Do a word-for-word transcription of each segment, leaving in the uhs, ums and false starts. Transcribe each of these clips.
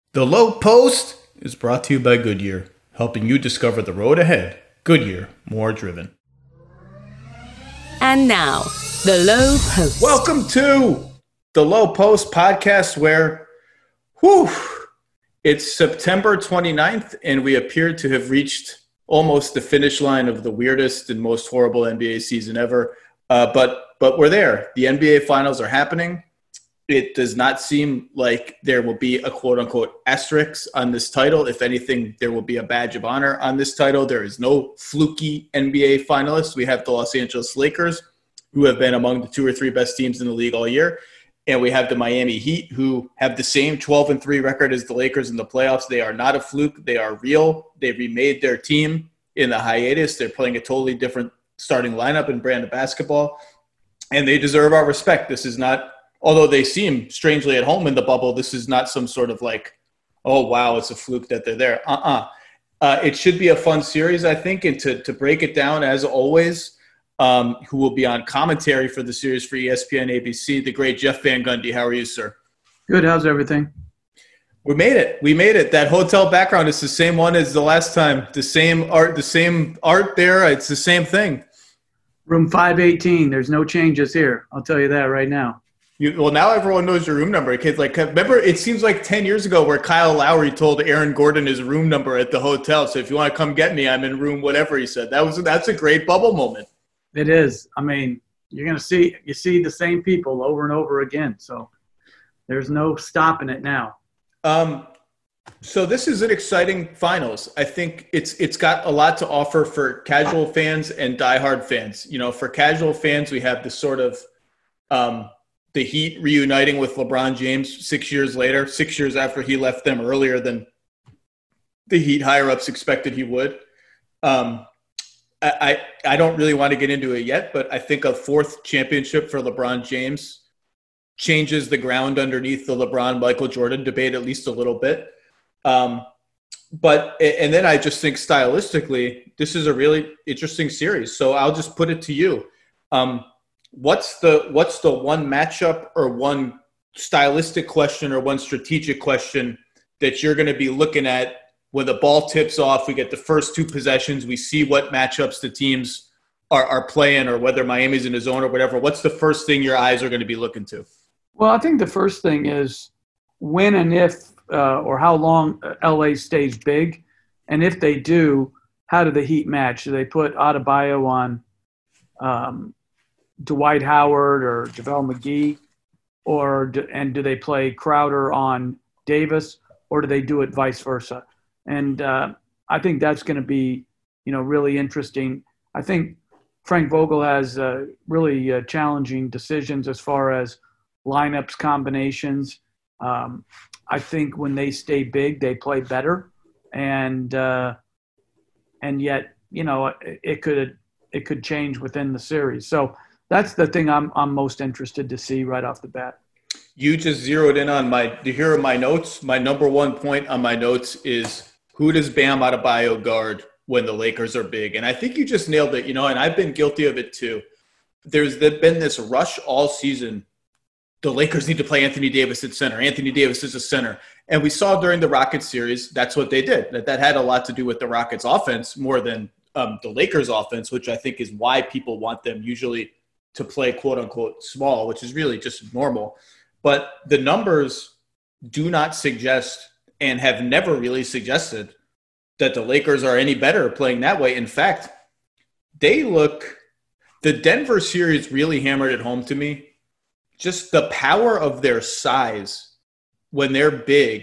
The Low Post is brought to you by Goodyear, helping you discover the road ahead. Goodyear, more driven. And now, The Low Post. Welcome to The Low Post podcast where, whew, it's September twenty-ninth and we appear to have reached almost the finish line of the weirdest and most horrible N B A season ever. Uh, but but we're there. The N B A finals are happening. It does not seem like there will be a quote-unquote asterisk on this title. If anything, there will be a badge of honor on this title. There is no fluky N B A finalists. We have the Los Angeles Lakers, who have been among the two or three best teams in the league all year. And we have the Miami Heat, who have the same twelve and three record as the Lakers in the playoffs. They are not a fluke. They are real. They remade their team in the hiatus. They're playing a totally different starting lineup and brand of basketball. And they deserve our respect. This is not – although they seem strangely at home in the bubble, this is not some sort of like, oh, wow, it's a fluke that they're there. Uh-uh. Uh, it should be a fun series, I think. And to, to break it down, as always, um, who will be on commentary for the series for E S P N A B C, the great Jeff Van Gundy. How are you, sir? Good. How's everything? We made it. We made it. That hotel background is the same one as the last time. The same art, the same art there. It's the same thing. Room five eighteen. There's no changes here. I'll tell you that right now. You, well, now everyone knows your room number. Kids, like, remember, it seems like ten years ago where Kyle Lowry told Aaron Gordon his room number at the hotel. So if you want to come get me, I'm in room whatever he said. That was that's a great bubble moment. It is. I mean, you're gonna see you see the same people over and over again. So there's no stopping it now. Um, so this is an exciting finals. I think it's it's got a lot to offer for casual fans and diehard fans. You know, for casual fans, we have this sort of um, the Heat reuniting with LeBron James six years later, six years after he left them earlier than the Heat higher-ups expected he would. Um, I, I I don't really want to get into it yet, but I think a fourth championship for LeBron James changes the ground underneath the LeBron-Michael Jordan debate at least a little bit. Um, but and then I just think stylistically, this is a really interesting series. So I'll just put it to you. Um, What's the what's the one matchup or one stylistic question or one strategic question that you're going to be looking at when the ball tips off? We get the first two possessions. We see what matchups the teams are, are playing or whether Miami's in the zone or whatever. What's the first thing your eyes are going to be looking to? Well, I think the first thing is when and if uh, or how long L A stays big. And if they do, how do the Heat match? Do they put Adebayo on um, – Dwight Howard or JaVale McGee, or do, and do they play Crowder on Davis, or do they do it vice versa? And uh, I think that's going to be, you know, really interesting. I think Frank Vogel has uh, really uh, challenging decisions as far as lineups, combinations. Um, I think when they stay big, they play better, and uh, and yet, you know, it, it could it could change within the series. So. That's the thing I'm I'm most interested to see right off the bat. You just zeroed in on my – here are my notes. My number one point on my notes is who does Bam Adebayo guard when the Lakers are big? And I think you just nailed it, you know, and I've been guilty of it too. There's been this rush all season. The Lakers need to play Anthony Davis at center. Anthony Davis is a center. And we saw during the Rockets series, that's what they did. That, that had a lot to do with the Rockets offense more than um, the Lakers offense, which I think is why people want them usually – to play quote unquote small, which is really just normal. But the numbers do not suggest and have never really suggested that the Lakers are any better playing that way. In fact, they look, the Denver series really hammered it home to me. Just the power of their size when they're big.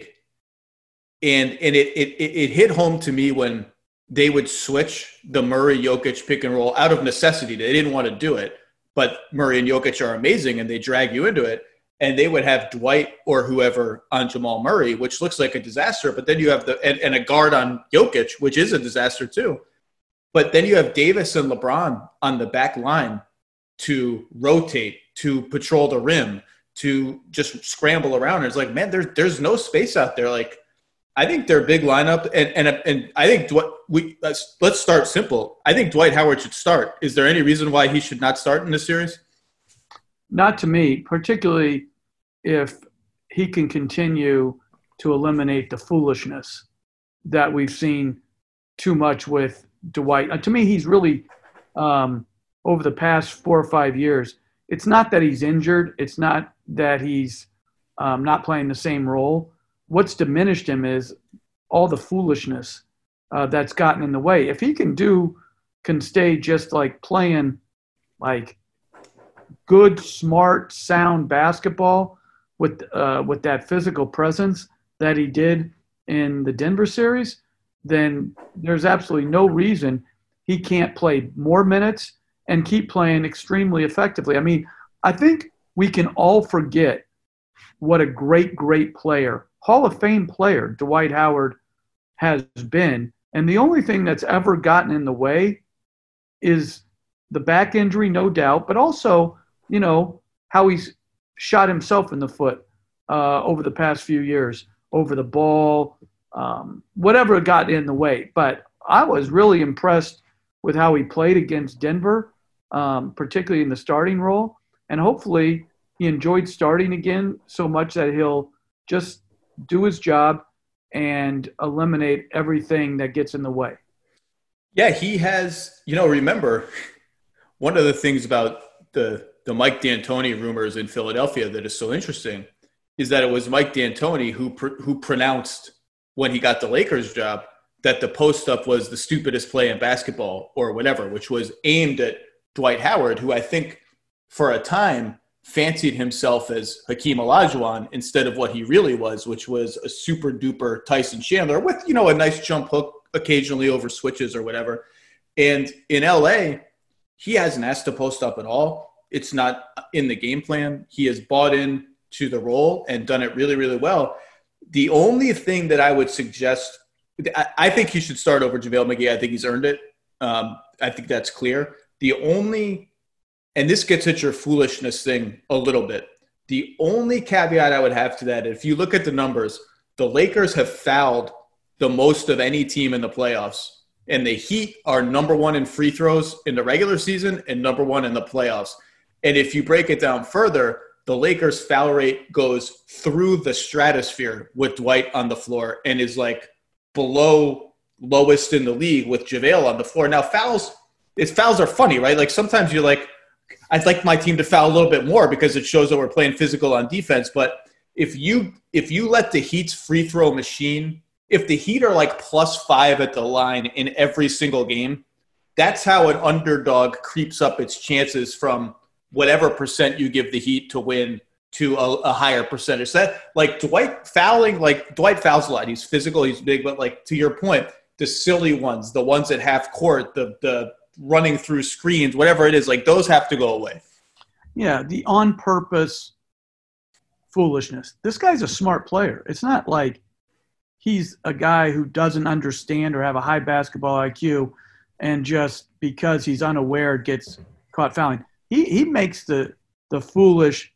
And, and it, it, it hit home to me when they would switch the Murray Jokic pick and roll out of necessity. They didn't want to do it. But Murray and Jokic are amazing, and they drag you into it. And they would have Dwight or whoever on Jamal Murray, which looks like a disaster. But then you have the and, and a guard on Jokic, which is a disaster too. But then you have Davis and LeBron on the back line to rotate, to patrol the rim, to just scramble around. And it's like, man, there's there's no space out there. Like, I think their big lineup, and and and I think Dwight, we let's let's start simple. I think Dwight Howard should start. Is there any reason why he should not start in this series? Not to me, particularly if he can continue to eliminate the foolishness that we've seen too much with Dwight. Uh, to me, he's really, um, over the past four or five years, it's not that he's injured. It's not that he's um, not playing the same role. What's diminished him is all the foolishness uh, that's gotten in the way. If he can do, can stay just like playing like good, smart, sound basketball with uh, with that physical presence that he did in the Denver series, then there's absolutely no reason he can't play more minutes and keep playing extremely effectively. I mean, I think we can all forget what a great, great player, Hall of Fame player, Dwight Howard has been. And the only thing that's ever gotten in the way is the back injury, no doubt, but also, you know, how he's shot himself in the foot uh, over the past few years, over the ball, um, whatever got in the way. But I was really impressed with how he played against Denver, um, particularly in the starting role. And hopefully he enjoyed starting again so much that he'll just do his job and eliminate everything that gets in the way. Yeah, he has, you know, remember, one of the things about the the Mike D'Antoni rumors in Philadelphia that is so interesting is that it was Mike D'Antoni who pr- who pronounced when he got the Lakers job that the post-up was the stupidest play in basketball or whatever, which was aimed at Dwight Howard, who I think for a time fancied himself as Hakeem Olajuwon instead of what he really was, which was a super-duper Tyson Chandler with, you know, a nice jump hook occasionally over switches or whatever. And in L A, he hasn't asked to post up at all. It's not in the game plan. He has bought in to the role and done it really, really well. The only thing that I would suggest, I, I think he should start over JaVale McGee. I think he's earned it. Um, I think that's clear. The only, and this gets at your foolishness thing a little bit. The only caveat I would have to that, if you look at the numbers, the Lakers have fouled the most of any team in the playoffs. And the Heat are number one in free throws in the regular season and number one in the playoffs. And if you break it down further, the Lakers' foul rate goes through the stratosphere with Dwight on the floor and is like below lowest in the league with JaVale on the floor. Now, fouls, it's fouls are funny, right? Like sometimes you're like, I'd like my team to foul a little bit more because it shows that we're playing physical on defense. But if you if you let the Heat's free throw machine, if the Heat are like plus five at the line in every single game, that's how an underdog creeps up its chances from whatever percent you give the Heat to win to a, a higher percentage. So that, like Dwight fouling, like Dwight fouls a lot. He's physical, he's big, but like to your point, the silly ones, the ones at half court, the the running through screens, whatever it is, like those have to go away. Yeah, the on purpose foolishness. This guy's a smart player. It's not like he's a guy who doesn't understand or have a high basketball I Q and just because he's unaware gets caught fouling. He he makes the the foolish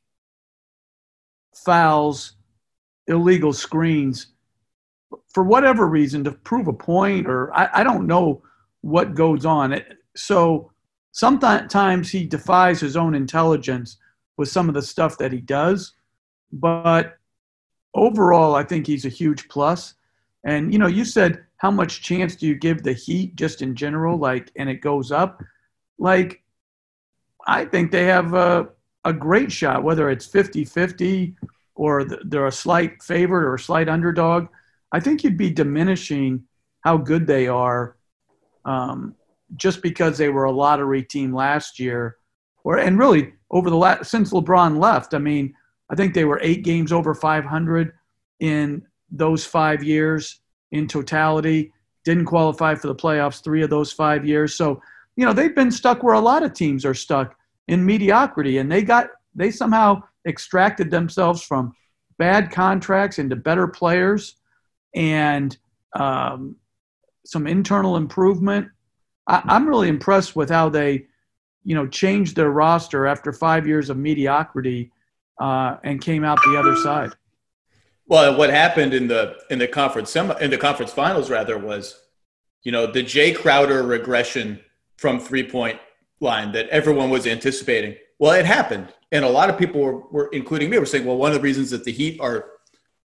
fouls, illegal screens for whatever reason to prove a point, or I, I don't know what goes on. It, so sometimes he defies his own intelligence with some of the stuff that he does, but overall, I think he's a huge plus. And, you know, you said how much chance do you give the Heat just in general, like, and it goes up? Like, I think they have a, a great shot, whether it's fifty-fifty or they're a slight favorite or a slight underdog. I think you'd be diminishing how good they are um, just because they were a lottery team last year. Or and really, over the last, since LeBron left, I mean, I think they were eight games over five hundred in those five years in totality. Didn't qualify for the playoffs three of those five years. So, you know, they've been stuck where a lot of teams are stuck in mediocrity, and they got they somehow extracted themselves from bad contracts into better players and um, some internal improvement. I, I'm really impressed with how they, you know, changed their roster after five years of mediocrity uh, and came out the other side. Well, what happened in the in the conference semi, in the conference finals rather was, you know, the Jay Crowder regression from three-point line that everyone was anticipating. Well, it happened, and a lot of people were, were including me, were saying, well, one of the reasons that the Heat are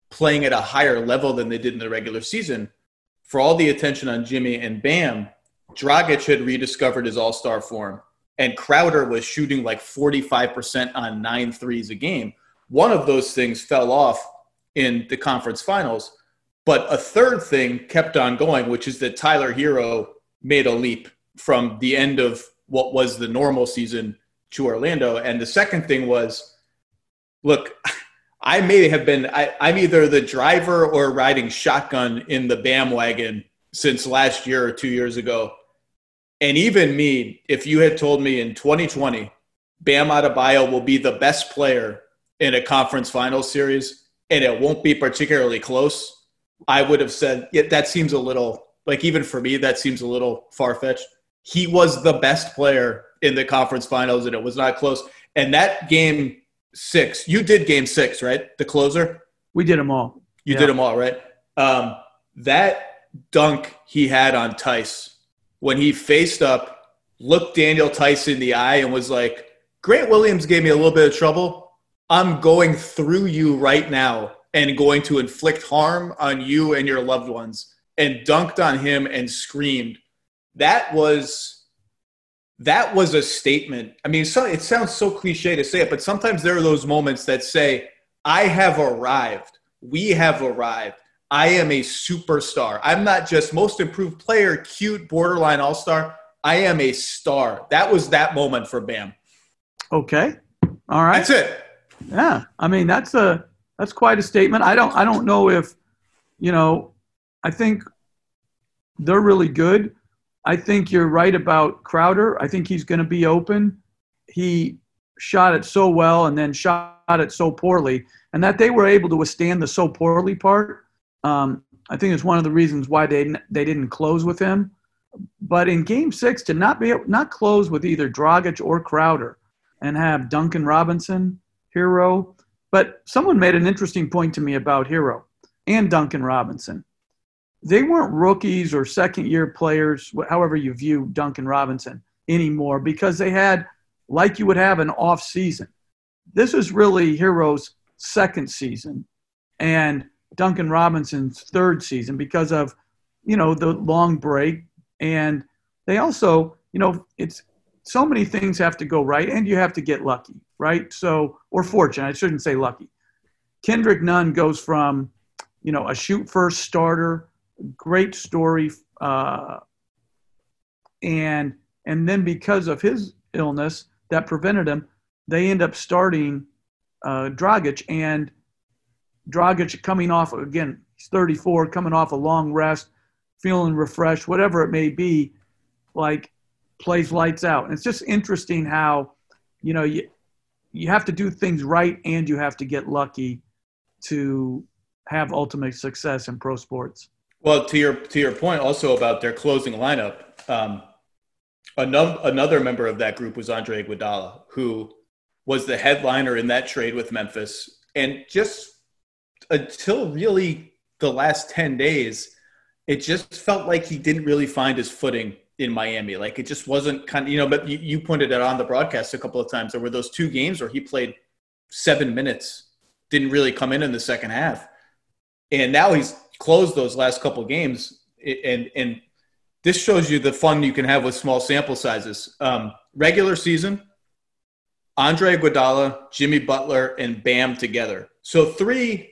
playing at a higher level than they did in the regular season, for all the attention on Jimmy and Bam, Dragic had rediscovered his all-star form, and Crowder was shooting like forty-five percent on nine threes a game. One of those things fell off in the conference finals, but a third thing kept on going, which is that Tyler Hero made a leap from the end of what was the normal season to Orlando. And the second thing was, look, I may have been, I, I'm either the driver or riding shotgun in the Bam wagon since last year or two years ago. And even me, if you had told me in twenty twenty, Bam Adebayo will be the best player in a conference finals series and it won't be particularly close, I would have said, yeah, that seems a little, like even for me, that seems a little far-fetched. He was the best player in the conference finals and it was not close. And that game six, you did game six, right? The closer? We did them all. You yeah. did them all, right? Um, that dunk he had on Tice when he faced up, looked Daniel Tice in the eye and was like, Grant Williams gave me a little bit of trouble. I'm going through you right now and going to inflict harm on you and your loved ones, and dunked on him and screamed. That was that was a statement. I mean, so, it sounds so cliche to say it, but sometimes there are those moments that say, I have arrived. We have arrived. I am a superstar. I'm not just most improved player, cute, borderline all-star. I am a star. That was that moment for Bam. Okay. All right. That's it. Yeah. I mean, that's a that's quite a statement. I don't I don't know if, you know, I think they're really good. I think you're right about Crowder. I think he's going to be open. He shot it so well and then shot it so poorly, and that they were able to withstand the so poorly part. Um, I think it's one of the reasons why they they didn't close with him. But in Game Six, to not be not close with either Dragic or Crowder, and have Duncan Robinson, Hero. But someone made an interesting point to me about Hero and Duncan Robinson. They weren't rookies or second-year players, however you view Duncan Robinson, anymore, because they had, like you would have, an off season. This is really Hero's second season and Duncan Robinson's third season because of, you know, the long break. And they also, you know, it's so many things have to go right, and you have to get lucky, right? So, or fortunate, I shouldn't say lucky. Kendrick Nunn goes from, you know, a shoot-first starter, great story, uh, and and then because of his illness that prevented him, they end up starting uh, Dragic, and Dragic coming off, again, he's thirty-four, coming off a long rest, feeling refreshed, whatever it may be, like plays lights out. And it's just interesting how, you know, you you have to do things right and you have to get lucky to have ultimate success in pro sports. Well, to your to your point also about their closing lineup, um, another another member of that group was Andre Iguodala, who was the headliner in that trade with Memphis, and just until really the last ten days, it just felt like he didn't really find his footing in Miami. Like it just wasn't kind of, you know, but you, you pointed it on the broadcast a couple of times. There were those two games where he played seven minutes, didn't really come in in the second half. And now he's closed those last couple of games. And, and this shows you the fun you can have with small sample sizes. Um, regular season, Andre Iguodala, Jimmy Butler, and Bam together. So three,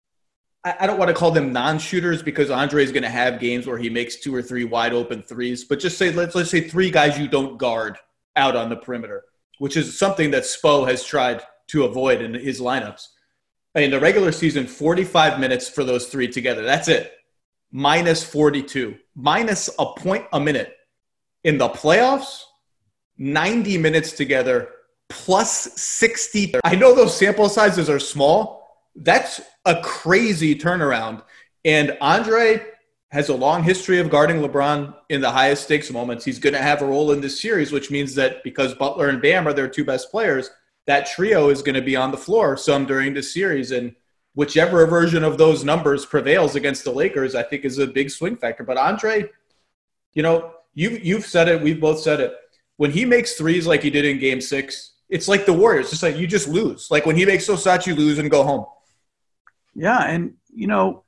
I don't want to call them non-shooters because Andre is going to have games where he makes two or three wide open threes, but just say, let's, let's say three guys you don't guard out on the perimeter, which is something that Spo has tried to avoid in his lineups. In the regular season, forty-five minutes for those three together. That's it. Minus forty-two. Minus a point a minute. In the playoffs, ninety minutes together, plus sixty. I know those sample sizes are small. That's a crazy turnaround. And Andre has a long history of guarding LeBron in the highest stakes moments. He's going to have a role in this series, which means that because Butler and Bam are their two best players, that trio is going to be on the floor some during the series. And whichever version of those numbers prevails against the Lakers, I think is a big swing factor. But Andre, you know, you, you've said it. We've both said it. When he makes threes like he did in game six, it's like the Warriors. It's like you just lose. Like when he makes those shots, you lose and go home. Yeah, and, you know,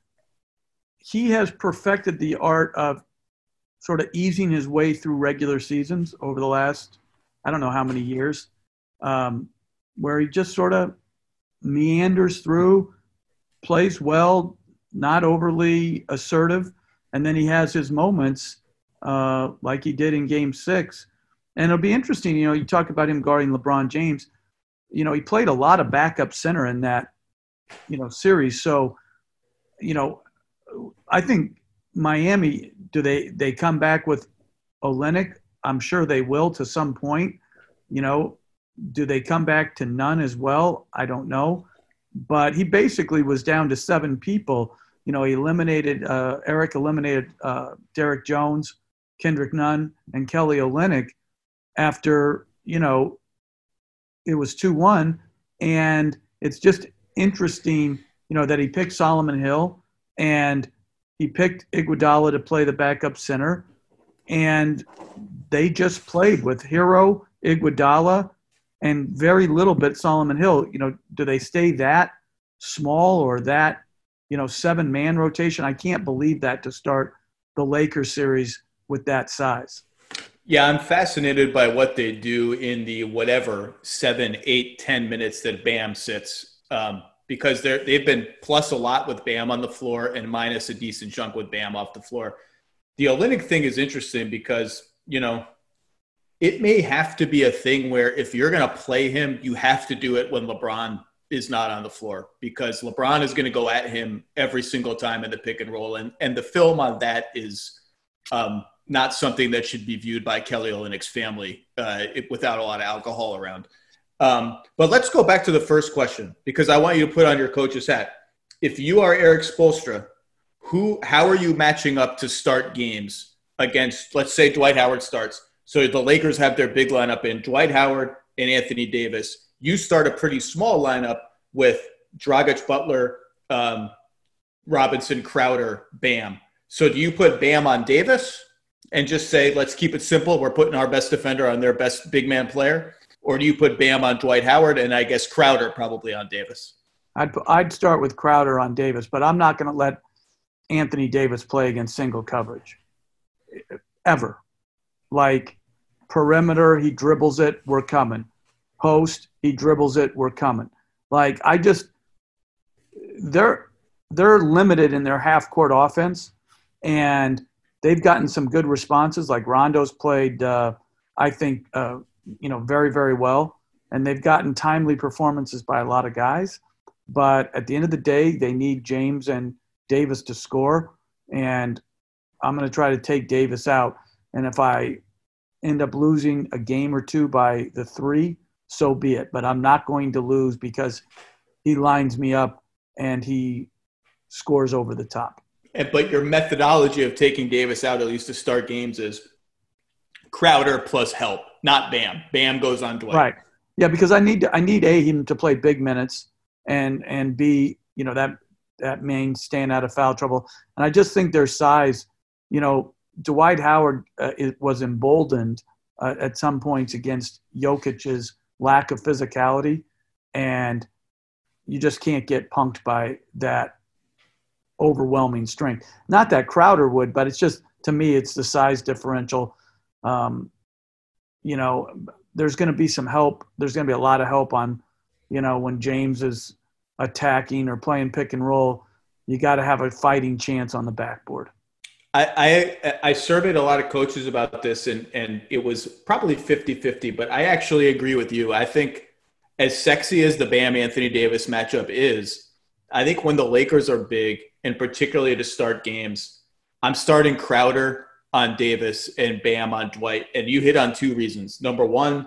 he has perfected the art of sort of easing his way through regular seasons over the last, I don't know how many years, um, where he just sort of meanders through, plays well, not overly assertive, and then he has his moments uh, like he did in Game Six. And it'll be interesting, you know, you talk about him guarding LeBron James. You know, he played a lot of backup center in that, you know, series. So, you know, I think Miami, do they they come back with Olynyk? I'm sure they will to some point. You know, do they come back to none as well? I don't know. But he basically was down to seven people. You know, he eliminated uh, Eric eliminated uh, Derek Jones, Kendrick Nunn, and Kelly Olynyk after, you know, it was two one. And it's just interesting, you know, that he picked Solomon Hill and he picked Iguodala to play the backup center. And they just played with Hero, Iguodala, and very little bit Solomon Hill. You know, do they stay that small or that, you know, seven-man rotation? I can't believe that to start the Lakers series with that size. Yeah, I'm fascinated by what they do in the whatever seven, eight, ten minutes that Bam sits, um, because they're they've been plus a lot with Bam on the floor and minus a decent chunk with Bam off the floor. The Olynyk thing is interesting because, you know, it may have to be a thing where if you're going to play him, you have to do it when LeBron is not on the floor, because LeBron is going to go at him every single time in the pick and roll. And, and the film on that is um, not something that should be viewed by Kelly Olynyk's family uh, it, without a lot of alcohol around. Um, but let's go back to the first question, because I want you to put on your coach's hat. If you are Eric Spoelstra, who, how are you matching up to start games against, let's say Dwight Howard starts. So the Lakers have their big lineup in Dwight Howard and Anthony Davis. You start a pretty small lineup with Dragic, Butler, um, Robinson, Crowder, Bam. So do you put Bam on Davis and just say, let's keep it simple, we're putting our best defender on their best big man player? Or do you put Bam on Dwight Howard and I guess Crowder probably on Davis? I'd, I'd start with Crowder on Davis, but I'm not going to let Anthony Davis play against single coverage ever. Like perimeter, he dribbles it, we're coming. Post, he dribbles it, we're coming. Like I just, they're they're limited in their half court offense, and they've gotten some good responses. Like Rondo's played, uh, I think, uh, you know, very very well, and they've gotten timely performances by a lot of guys. But at the end of the day, they need James and Davis to score, and I'm going to try to take Davis out. And if I end up losing a game or two by the three, so be it. But I'm not going to lose because he lines me up and he scores over the top. And, but your methodology of taking Davis out, at least to start games, is Crowder plus help, not Bam. Bam goes on Dwight. Right. Yeah, because I need to, I need A, him to play big minutes, and and B, you know, that that main staying out of foul trouble. And I just think their size, you know, Dwight Howard uh, it was emboldened uh, at some points against Jokic's lack of physicality, and you just can't get punked by that overwhelming strength. Not that Crowder would, but it's just, to me, it's the size differential. Um, you know, there's going to be some help. There's going to be a lot of help on, you know, when James is attacking or playing pick and roll, you got to have a fighting chance on the backboard. I, I I surveyed a lot of coaches about this, and, and it was probably fifty-fifty, but I actually agree with you. I think as sexy as the Bam Anthony Davis matchup is, I think when the Lakers are big, and particularly to start games, I'm starting Crowder on Davis and Bam on Dwight. And you hit on two reasons. Number one,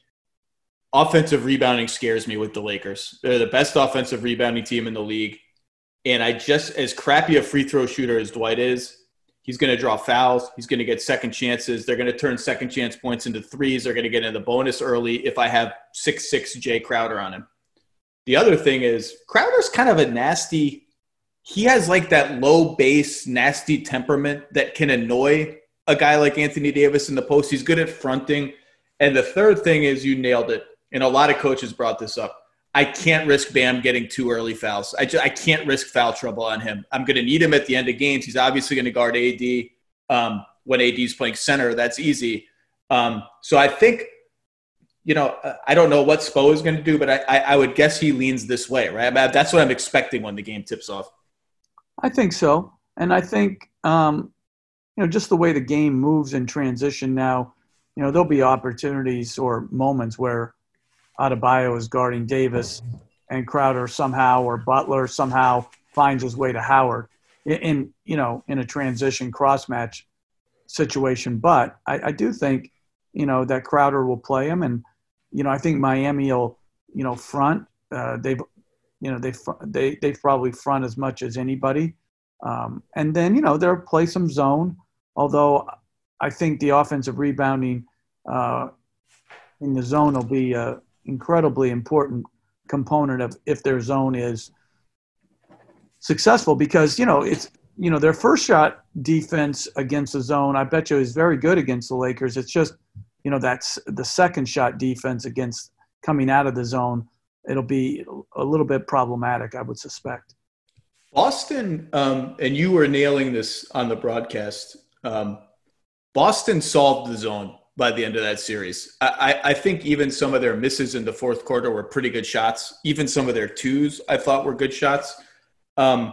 offensive rebounding scares me with the Lakers. They're the best offensive rebounding team in the league. And I just, as crappy a free throw shooter as Dwight is, he's going to draw fouls. He's going to get second chances. They're going to turn second chance points into threes. They're going to get in the bonus early if I have six six Jay Crowder on him. The other thing is Crowder's kind of a nasty – he has like that low base, nasty temperament that can annoy a guy like Anthony Davis in the post. He's good at fronting. And the third thing is, you nailed it, and a lot of coaches brought this up. I can't risk Bam getting two early fouls. I just, I can't risk foul trouble on him. I'm going to need him at the end of games. He's obviously going to guard A D um, when A D is playing center. That's easy. Um, so I think, you know, I don't know what Spo is going to do, but I, I, I would guess he leans this way, right? I mean, that's what I'm expecting when the game tips off. I think so. And I think, um, you know, just the way the game moves in transition now, you know, there'll be opportunities or moments where Adebayo is guarding Davis and Crowder somehow, or Butler somehow finds his way to Howard in, in you know, in a transition cross match situation. But I, I do think, you know, that Crowder will play him. And, you know, I think Miami will, you know, front. Uh, they've, you know, they they they probably front as much as anybody. Um, and then, you know, they'll play some zone. Although I think the offensive rebounding uh, in the zone will be an incredibly important component of if their zone is successful, because, you know, it's, you know, their first shot defense against the zone, I bet you, is very good against the Lakers. It's just, you know, that's the second shot defense against coming out of the zone. It'll be a little bit problematic, I would suspect. Boston, um, and you were nailing this on the broadcast, um, Boston solved the zone by the end of that series. I, I think even some of their misses in the fourth quarter were pretty good shots. Even some of their twos I thought were good shots. Um,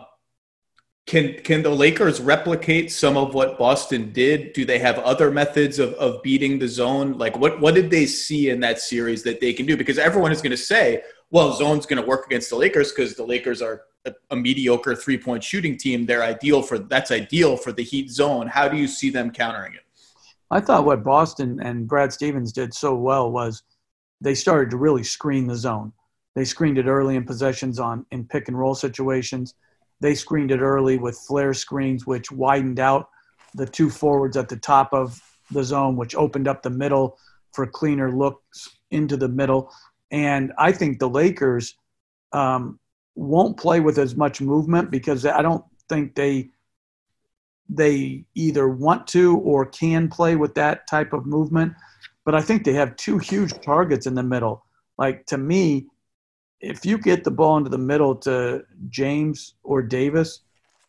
can can the Lakers replicate some of what Boston did? Do they have other methods of, of beating the zone? Like what, what did they see in that series that they can do? Because everyone is going to say, well, zone's going to work against the Lakers because the Lakers are a, a mediocre three-point shooting team. They're ideal for that's ideal for the Heat zone. How do you see them countering it? I thought what Boston and Brad Stevens did so well was they started to really screen the zone. They screened it early in possessions on in pick and roll situations. They screened it early with flare screens, which widened out the two forwards at the top of the zone, which opened up the middle for cleaner looks into the middle. And I think the Lakers um, won't play with as much movement because I don't think they they either want to or can play with that type of movement. But I think they have two huge targets in the middle. Like, to me, if you get the ball into the middle to James or Davis,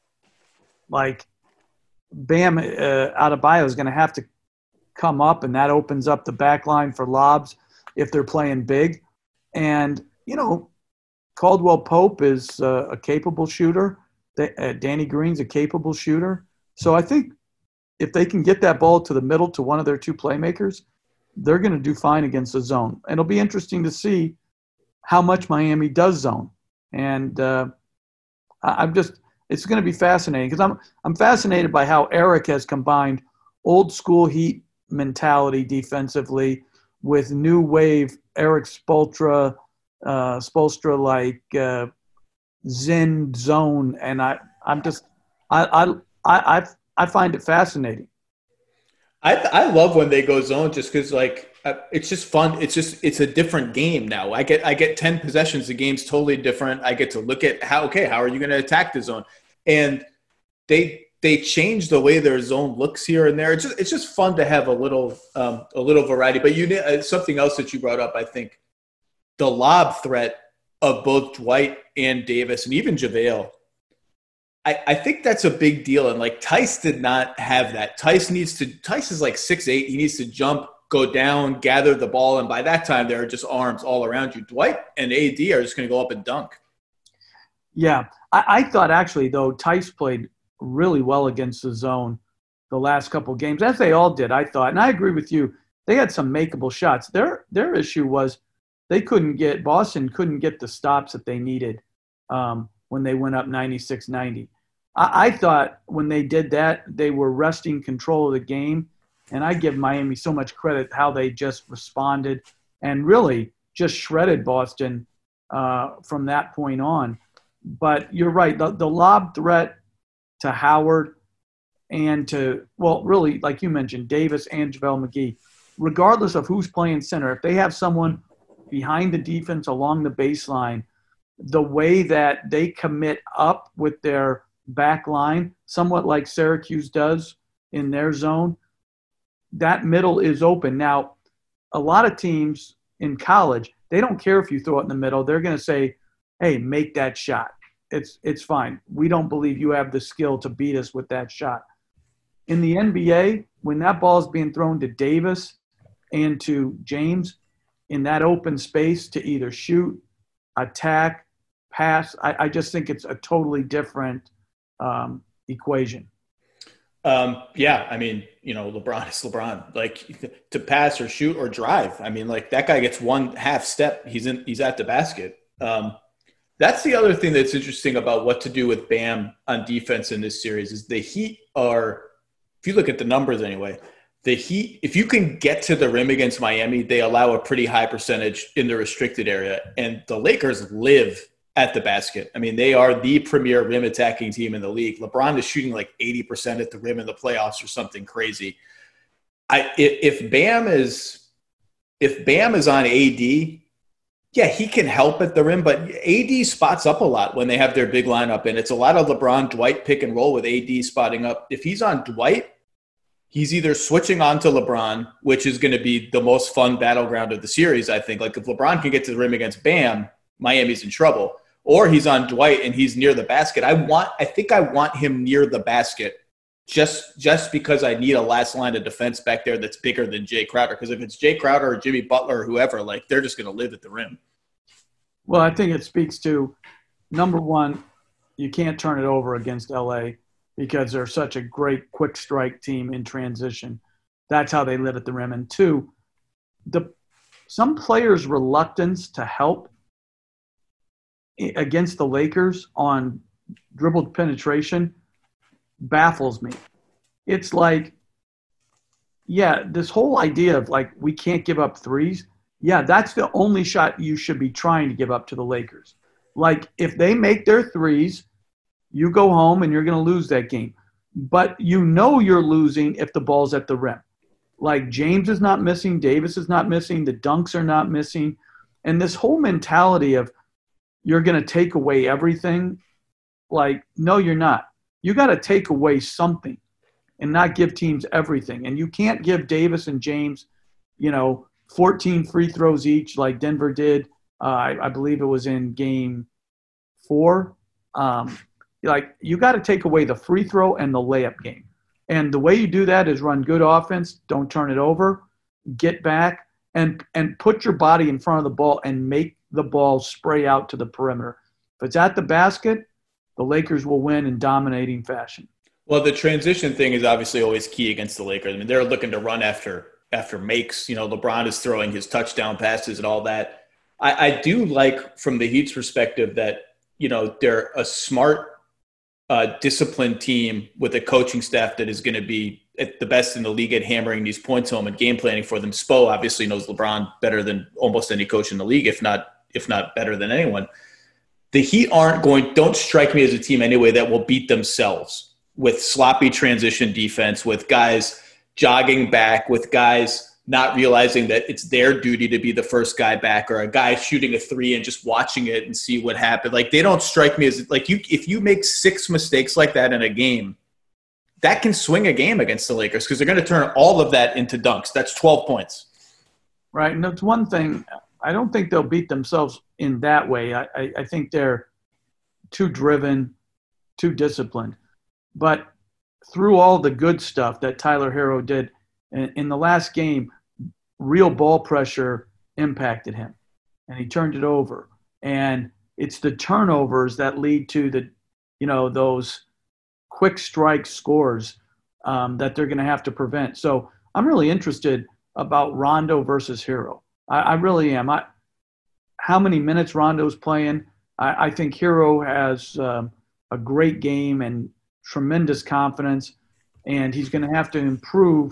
like Bam uh, Adebayo is going to have to come up, and that opens up the back line for lobs if they're playing big. And, you know, Caldwell Pope is uh, a capable shooter. They, uh, Danny Green's a capable shooter. So I think if they can get that ball to the middle to one of their two playmakers, they're going to do fine against the zone. And it'll be interesting to see how much Miami does zone. And uh, I'm just – it's going to be fascinating because I'm, I'm fascinated by how Eric has combined old school Heat mentality defensively with new wave Eric Spoelstra, uh, Spoelstra like uh, Zen zone, and I, I'm just, I, I, I, I find it fascinating. I, I love when they go zone just because, like, it's just fun. It's just it's a different game now. I get I get ten possessions. The game's totally different. I get to look at how okay, how are you going to attack the zone, and they. They change the way their zone looks here and there. It's just, it's just fun to have a little um, a little variety. But you uh, something else that you brought up, I think, the lob threat of both Dwight and Davis and even JaVale. I, I think that's a big deal. And like Tice did not have that. Tice needs to Tice is like six eight. He needs to jump, go down, gather the ball, and by that time there are just arms all around you. Dwight and A D are just going to go up and dunk. Yeah, I, I thought actually though Tice played really well against the zone the last couple of games, as they all did, I thought. And I agree with you. They had some makeable shots. Their their issue was they couldn't get – Boston couldn't get the stops that they needed um, when they went up ninety-six ninety. I, I thought when they did that, they were wresting control of the game. And I give Miami so much credit how they just responded and really just shredded Boston uh, from that point on. But you're right. The, the lob threat – to Howard and to, well, really, like you mentioned, Davis and JaVale McGee, regardless of who's playing center, if they have someone behind the defense along the baseline, the way that they commit up with their back line, somewhat like Syracuse does in their zone, that middle is open. Now, a lot of teams in college They don't care if you throw it in the middle. They're going to say, hey, make that shot. It's it's fine. We don't believe you have the skill to beat us with that shot. In the N B A, when that ball is being thrown to Davis and to James in that open space to either shoot, attack, pass, I, I just think it's a totally different um, equation. Um, yeah, I mean, you know, LeBron is LeBron. Like, to pass or shoot or drive, I mean, like, that guy gets one half step, he's in, he's at the basket. Um, that's the other thing that's interesting about what to do with Bam on defense in this series is the Heat are, if you look at the numbers anyway, the Heat, if you can get to the rim against Miami, they allow a pretty high percentage in the restricted area, and the Lakers live at the basket. I mean, they are the premier rim attacking team in the league. LeBron is shooting like eighty percent at the rim in the playoffs or something crazy. I if, if Bam is if Bam is on A D, yeah, he can help at the rim, but A D spots up a lot when they have their big lineup, and it's a lot of LeBron Dwight pick and roll with A D spotting up. If he's on Dwight, he's either switching on to LeBron, which is going to be the most fun battleground of the series, I think. Like, if LeBron can get to the rim against Bam, Miami's in trouble. Or he's on Dwight and he's near the basket. I want, I think I want him near the basket just, just because I need a last line of defense back there that's bigger than Jay Crowder. Because if it's Jay Crowder or Jimmy Butler or whoever, like, they're just going to live at the rim. Well, I think it speaks to, number one, you can't turn it over against L A because they're such a great quick strike team in transition. That's how they live at the rim. And two, the some players' reluctance to help against the Lakers on dribbled penetration baffles me. It's like, yeah, this whole idea of like, we can't give up threes. Yeah, that's the only shot you should be trying to give up to the Lakers. Like, if they make their threes, you go home and you're going to lose that game. But you know you're losing if the ball's at the rim. Like, James is not missing, Davis is not missing, the dunks are not missing. And this whole mentality of, you're going to take away everything. Like, no, you're not. You got to take away something and not give teams everything. And you can't give Davis and James, you know, fourteen free throws each like Denver did. Uh, I, I believe it was in game four. Um, like, you got to take away the free throw and the layup game. And the way you do that is run good offense, don't turn it over, get back, and and put your body in front of the ball and make the ball spray out to the perimeter. If it's at the basket, the Lakers will win in dominating fashion. Well, the transition thing is obviously always key against the Lakers. I mean, they're looking to run after after makes. You know, LeBron is throwing his touchdown passes and all that. I, I do like, from the Heat's perspective, that, you know, they're a smart, uh, disciplined team with a coaching staff that is going to be at the best in the league at hammering these points home and game planning for them. Spo obviously knows LeBron better than almost any coach in the league, if not if not better than anyone. The Heat aren't going, don't strike me as a team anyway that will beat themselves with sloppy transition defense, with guys jogging back, with guys not realizing that it's their duty to be the first guy back, or a guy shooting a three and just watching it and see what happened. Like, they don't strike me as, like, you, if you make six mistakes like that in a game, that can swing a game against the Lakers because they're going to turn all of that into dunks. That's twelve points. Right. And that's one thing. I don't think they'll beat themselves in that way. I, I, I think they're too driven, too disciplined. But through all the good stuff that Tyler Herro did in, in the last game, real ball pressure impacted him, and he turned it over. And it's the turnovers that lead to the, you know, those quick strike scores um, that they're going to have to prevent. So I'm really interested about Rondo versus Herro. I, I really am. I, how many minutes Rondo's playing? I, I think Herro has um, a great game and tremendous confidence, and he's going to have to improve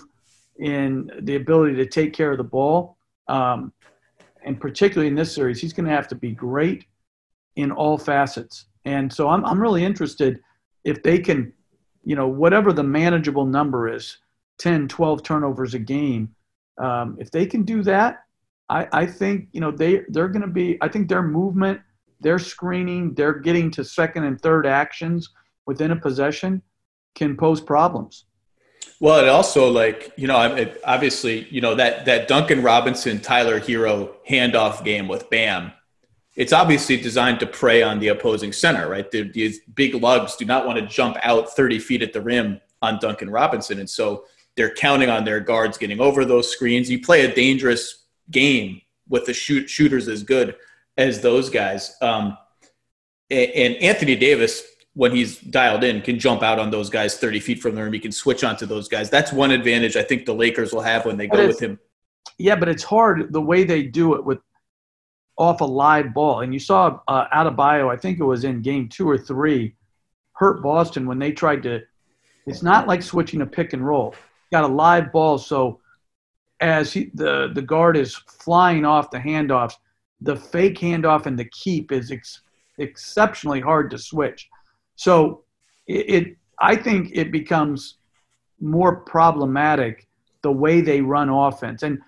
in the ability to take care of the ball. Um, and particularly in this series, he's going to have to be great in all facets. And so I'm I'm really interested if they can, you know, whatever the manageable number is, ten, twelve turnovers a game, um, if they can do that, I, I think, you know, they, they're going to be – I think their movement, their screening, their getting to second and third actions within a possession can pose problems. Well, it also like, you know, it, obviously, you know, that, that Duncan Robinson, Tyler Hero handoff game with Bam, it's obviously designed to prey on the opposing center, right? The, these big lugs do not want to jump out thirty feet at the rim on Duncan Robinson. And so they're counting on their guards getting over those screens. You play a dangerous game with the shoot, shooters as good as those guys. Um, and, and Anthony Davis, when he's dialed in, can jump out on those guys thirty feet from the rim. He can switch onto those guys. That's one advantage I think the Lakers will have when they go with him. Yeah, but it's hard the way they do it with off a live ball. And you saw uh, Adebayo, I think it was in game two or three, hurt Boston when they tried to – it's not like switching a pick and roll. Got a live ball, so as he, the, the guard is flying off the handoffs, the fake handoff and the keep is ex- exceptionally hard to switch. So it, it, I think it becomes more problematic the way they run offense. And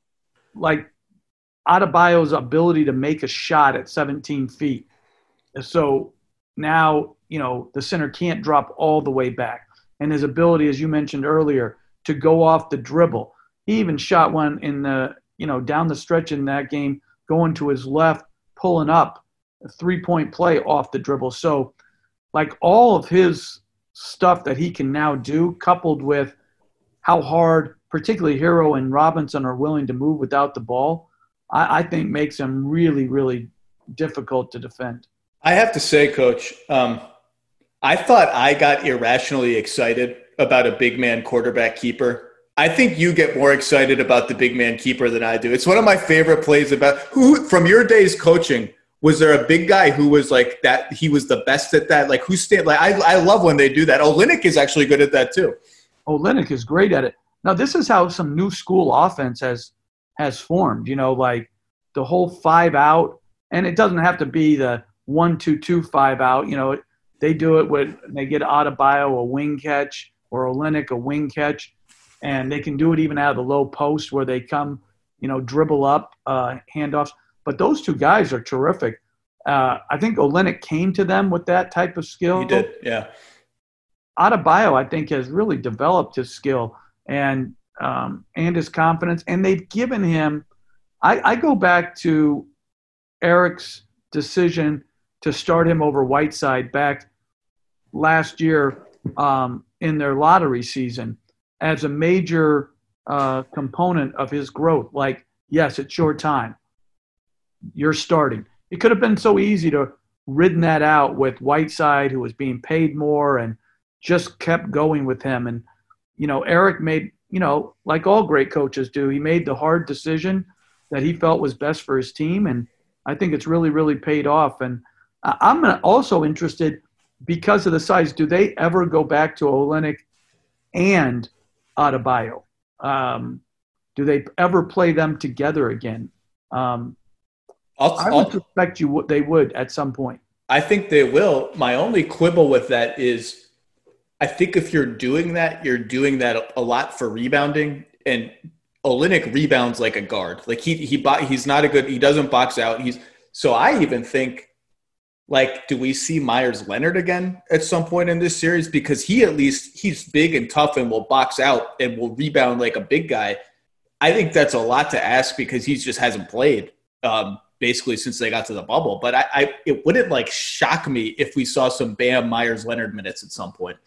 like Adebayo's ability to make a shot at seventeen feet. So now, you know, the center can't drop all the way back. And his ability, as you mentioned earlier, to go off the dribble. He even shot one in the, you know, down the stretch in that game, going to his left, pulling up a three-point play off the dribble. So, like all of his stuff that he can now do, coupled with how hard, particularly Hero and Robinson, are willing to move without the ball, I, I think makes him really, really difficult to defend. I have to say, Coach, um, I thought I got irrationally excited about a big man quarterback keeper. I think you get more excited about the big man keeper than I do. It's one of my favorite plays about who from your days coaching. Was there a big guy who was like that? He was the best at that. Like who stand? Like I, I love when they do that. Olynyk is actually good at that too. Olynyk is great at it. Now this is how some new school offense has has formed. You know, like the whole five out, and it doesn't have to be the one two two five out. You know, they do it when they get Adebayo a wing catch or Olynyk a wing catch, and they can do it even out of the low post where they come, you know, dribble up uh, handoffs. But those two guys are terrific. Uh, I think Olynyk came to them with that type of skill. He did, yeah. Adebayo, I think, has really developed his skill and um, and his confidence. And they've given him I, – I go back to Eric's decision to start him over Whiteside back last year um, in their lottery season as a major uh, component of his growth. Like, yes, it's your time. You're starting. It could have been so easy to ridden that out with Whiteside, who was being paid more, and just kept going with him. And, you know, Eric made, you know, like all great coaches do, he made the hard decision that he felt was best for his team. And I think it's really, really paid off. And I'm also interested because of the size, do they ever go back to Olynyk and Adebayo? Um, do they ever play them together again? Um, I'll, I would suspect you they would at some point. I think they will. My only quibble with that is I think if you're doing that, you're doing that a lot for rebounding. And Olynyk rebounds like a guard. Like he he he's not a good – he doesn't box out. He's So I even think, like, do we see Myers Leonard again at some point in this series? Because he at least – he's big and tough and will box out and will rebound like a big guy. I think that's a lot to ask because he just hasn't played um, – basically since they got to the bubble. But I, I it wouldn't like shock me if we saw some Bam Myers Leonard minutes at some point.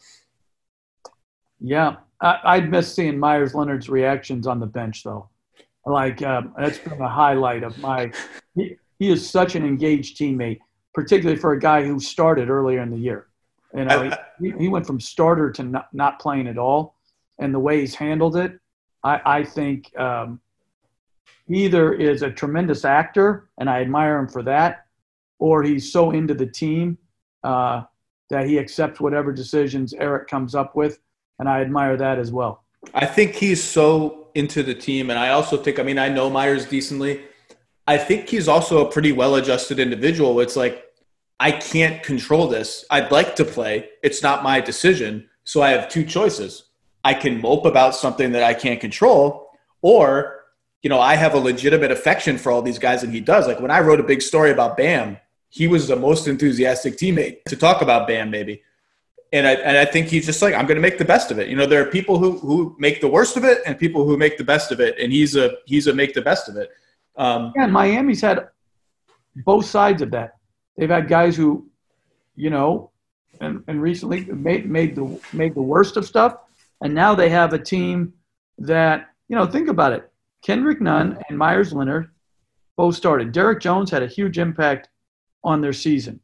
Yeah. I, I'd miss seeing Myers Leonard's reactions on the bench though. Like um, that's been a highlight of my, he, he is such an engaged teammate, particularly for a guy who started earlier in the year. You know, I, he, he went from starter to not, not playing at all. And the way he's handled it, I, I think um, he either is a tremendous actor, and I admire him for that, or he's so into the team uh, that he accepts whatever decisions Eric comes up with, and I admire that as well. I think he's so into the team, and I also think, I mean, I know Myers decently. I think he's also a pretty well-adjusted individual. It's like, I can't control this. I'd like to play. It's not my decision, so I have two choices. I can mope about something that I can't control, or – you know, I have a legitimate affection for all these guys, and he does. Like when I wrote a big story about Bam, he was the most enthusiastic teammate to talk about Bam, maybe. And I, and I think he's just like, I'm going to make the best of it. You know, there are people who, who make the worst of it and people who make the best of it. And he's a, he's a make the best of it. Um, yeah, and Miami's had both sides of that. They've had guys who, you know, and, and recently made, made the, made the worst of stuff. And now they have a team that, you know, think about it. Kendrick Nunn and Myers Leonard both started. Derek Jones had a huge impact on their season.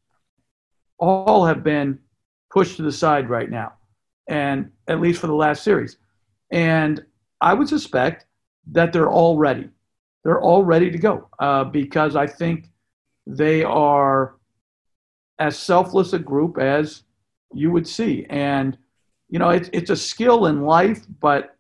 All have been pushed to the side right now, and at least for the last series. And I would suspect that they're all ready. They're all ready to go uh, because I think they are as selfless a group as you would see. And, you know, it's, it's a skill in life, but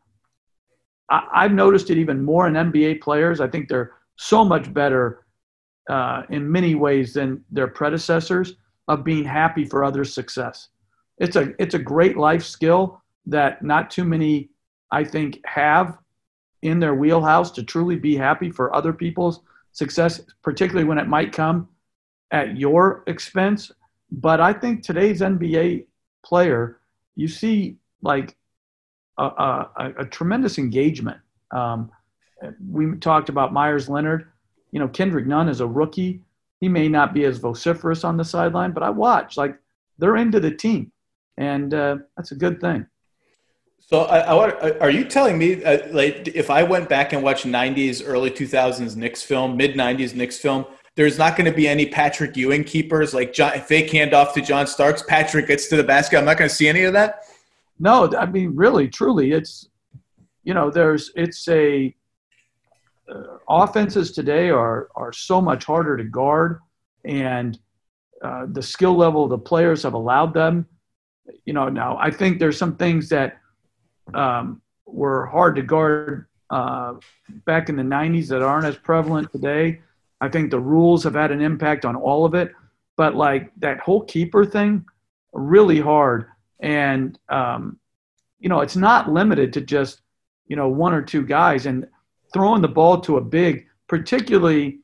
I, I've noticed it even more in N B A players. I think they're so much better uh, in many ways than their predecessors of being happy for others' success. It's a it's a great life skill that not too many, I think, have in their wheelhouse to truly be happy for other people's success, particularly when it might come at your expense. But I think today's N B A player, you see like a, a, a tremendous engagement. Um, we talked about Myers Leonard. You know, Kendrick Nunn is a rookie. He may not be as vociferous on the sideline, but I watch like they're into the team. And uh, that's a good thing. So, I, I want, are you telling me, uh, like, if I went back and watched nineties, early two thousands Knicks film, mid nineties Knicks film, there's not going to be any Patrick Ewing keepers, like John, fake handoff to John Starks, Patrick gets to the basket? I'm not going to see any of that? No, I mean, really, truly, it's, you know, there's, it's a, uh, offenses today are are so much harder to guard, and uh, the skill level of the players have allowed them. You know, now I think there's some things that um, were hard to guard uh, back in the nineties that aren't as prevalent today. I think the rules have had an impact on all of it, but like that whole keeper thing, really hard. And, um, you know, it's not limited to just, you know, one or two guys, and throwing the ball to a big, particularly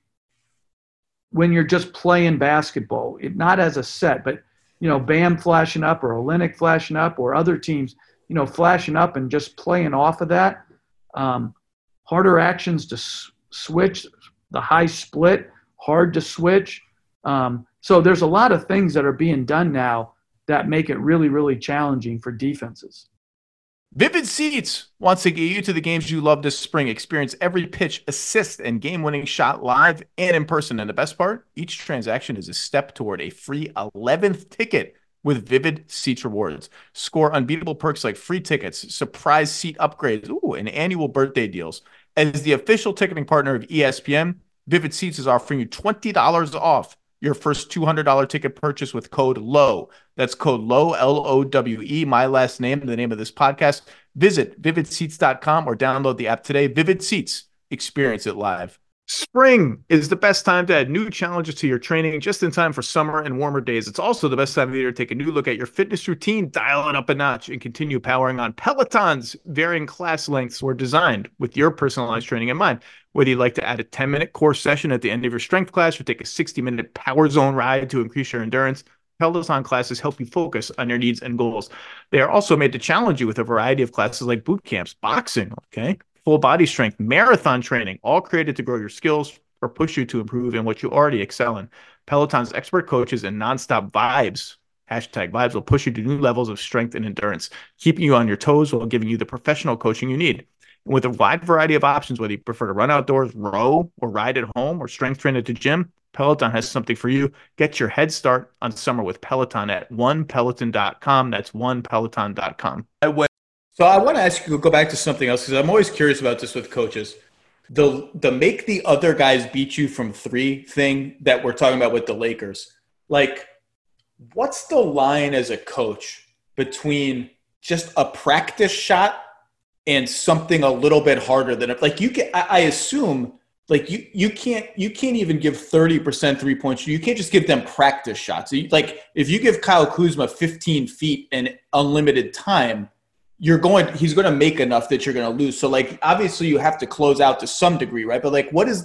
when you're just playing basketball, it, not as a set, but, you know, Bam flashing up or Olynyk flashing up or other teams, you know, flashing up and just playing off of that. Um, harder actions to s- switch, the high split, hard to switch. Um, so there's a lot of things that are being done now that make it really, really challenging for defenses. Vivid Seats wants to get you to the games you love this spring. Experience every pitch, assist, and game-winning shot live and in person. And the best part, each transaction is a step toward a free eleventh ticket with Vivid Seats rewards. Score unbeatable perks like free tickets, surprise seat upgrades, ooh, and annual birthday deals. As the official ticketing partner of E S P N, Vivid Seats is offering you twenty dollars off your first two hundred dollars ticket purchase with code LOW. That's code LOW, L O W E, my last name, the name of this podcast. Visit vivid seats dot com or download the app today. Vivid Seats. Experience it live. Spring is the best time to add new challenges to your training just in time for summer and warmer days. It's also the best time of year to take a new look at your fitness routine, dial it up a notch, and continue powering on. Peloton's varying class lengths were designed with your personalized training in mind. Whether you'd like to add a ten-minute core session at the end of your strength class or take a sixty-minute power zone ride to increase your endurance, Peloton classes help you focus on your needs and goals. They are also made to challenge you with a variety of classes like boot camps, boxing, okay, full body strength, marathon training, all created to grow your skills or push you to improve in what you already excel in. Peloton's expert coaches and nonstop vibes, hashtag vibes, will push you to new levels of strength and endurance, keeping you on your toes while giving you the professional coaching you need. With a wide variety of options, whether you prefer to run outdoors, row, or ride at home, or strength train at the gym, Peloton has something for you. Get your head start on summer with Peloton at one peloton dot com. That's one peloton dot com. I went, so I want to ask you, go back to something else, because I'm always curious about this with coaches. The the make the other guys beat you from three thing that we're talking about with the Lakers. Like, what's the line as a coach between just a practice shot and something a little bit harder than it? Like, you can, I, I assume, like you you can't you can't even give thirty percent three points. You can't just give them practice shots. Like, if you give Kyle Kuzma fifteen feet and unlimited time, you're going he's going to make enough that you're going to lose. So, like, obviously you have to close out to some degree, right? But like, what is the